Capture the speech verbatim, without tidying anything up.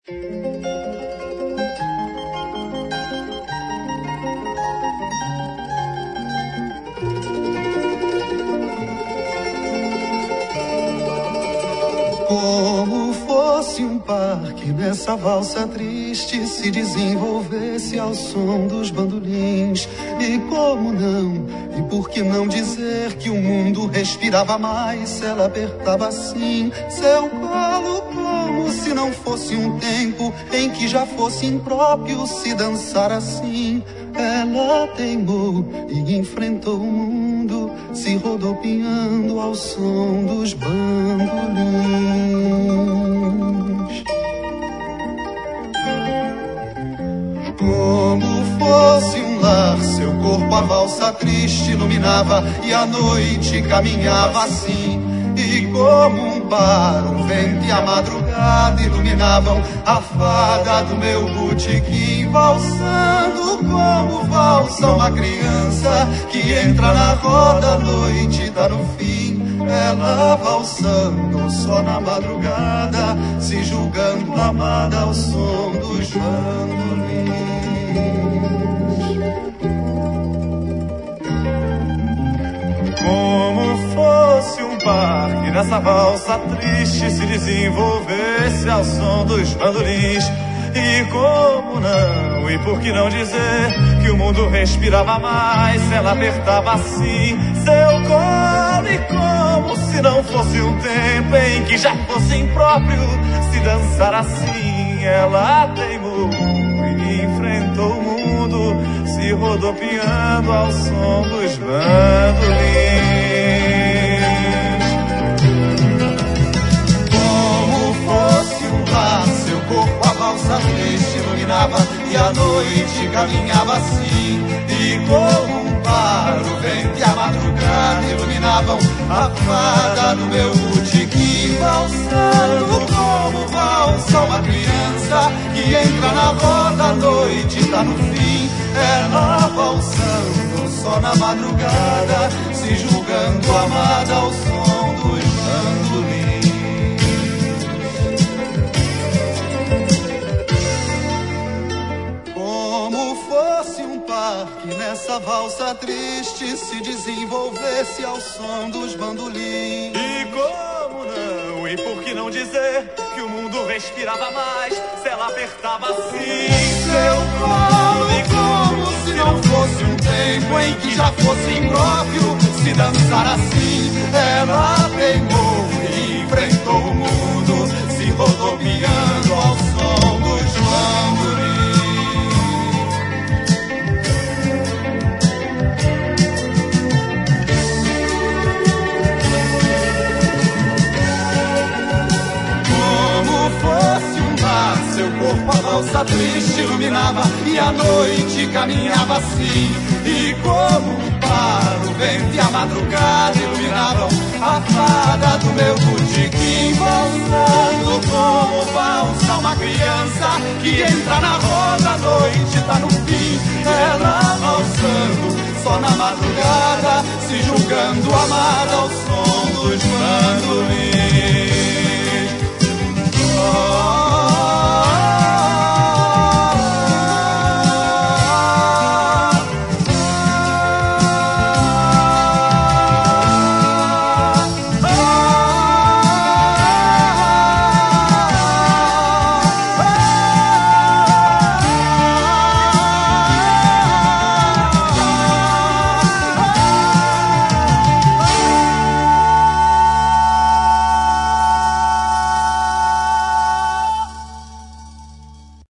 Como fosse um parque, nessa valsa triste se desenvolvesse ao som dos bandolins. E como não, e por que não dizer que o mundo respirava mais se ela apertava assim seu colo, como se não fosse um tempo em que já fosse impróprio se dançar assim. Ela teimou e enfrentou o mundo, se rodopiando ao som dos bandolins. Como fosse um lar, seu corpo a valsa triste iluminava e a noite caminhava assim. E como um bar, o vento e a madrugada iluminavam a fada do meu botequim, valsando como valsa uma criança que entra na roda, a noite tá no fim. Ela valsando só na madrugada, se julgando amada ao som dos bandolins. Como fosse um parque, nessa valsa triste se desenvolvesse ao som dos bandolins. E como não, e por que não dizer que o mundo respirava mais se ela apertava assim seu colo. E como se não fosse um tempo em que já fosse impróprio se dançar assim. Ela teimou e enfrentou o mundo, se rodopiando ao som dos bandolins. Como fosse um lar, seu corpo a valsa triste iluminava e a noite caminhava assim. E como um par, o vento e a madrugada iluminavam a fada do meu botequim, valsando como valsa uma criança que entra na roda, a noite tá no fim. Ela valsando só na madrugada, se julgando amada ao som dos bandolins. Como fosse um parque, nessa valsa triste se desenvolvesse ao som dos bandolins. E como não, e por que não dizer que o mundo respirava mais se ela apertava assim seu colo. E como se não fosse um tempo em que já fosse impróprio se dançar assim. Ela teimou e enfrentou o mundo, se rodopiando ao som dos bandolins. Seu corpo a valsa triste iluminava e a noite caminhava assim. E como um par, o vento e a madrugada iluminavam a fada do meu botequim, valsando como valsa uma criança que entra na roda, a noite tá no fim. Ela valsando só na madrugada, se julgando amada ao som dos bandolins.